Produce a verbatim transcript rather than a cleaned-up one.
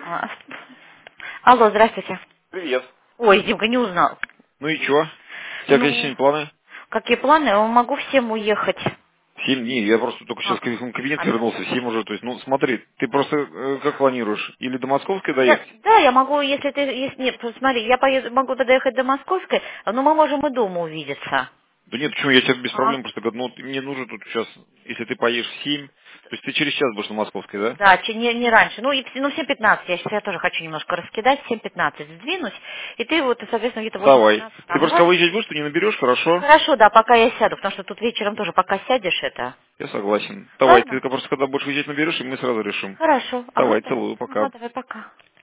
А, Алло, здравствуйте. Привет. Ой, Димка, не узнал. Ну и чё? У тебя какие Ну, сегодня планы? какие планы? Я могу всем уехать. Семь дней. Я просто только сейчас А, в кабинет а, вернулся, семь уже. То есть, ну смотри, ты просто э, как планируешь? Или до Московской ну, я, доехать? да, я могу, если ты, если, нет, смотри, я поеду, могу доехать до Московской, но мы можем и дома увидеться. Да нет, почему? Я тебе без А? проблем просто говорю, ну вот мне нужно тут сейчас, если ты поедешь в семь, то есть ты через час будешь на Московской, да? Да, че- не, не раньше. Ну, и, в- ну, в семь пятнадцать. Я сейчас я тоже хочу немножко раскидать. В семь пятнадцать сдвинуть. И ты вот, соответственно, где-то восемь Давай. пятнадцать Ты там. просто когда Давай. выезжать будешь, ты не наберешь, хорошо? Хорошо, да, пока я сяду, потому что тут вечером тоже, пока сядешь, это. Я согласен. Давай, ты Ладно? только просто когда будешь выезжать, наберешь, и мы сразу решим. Хорошо. Ага, Давай, давай. целую, пока. Ага, давай, пока.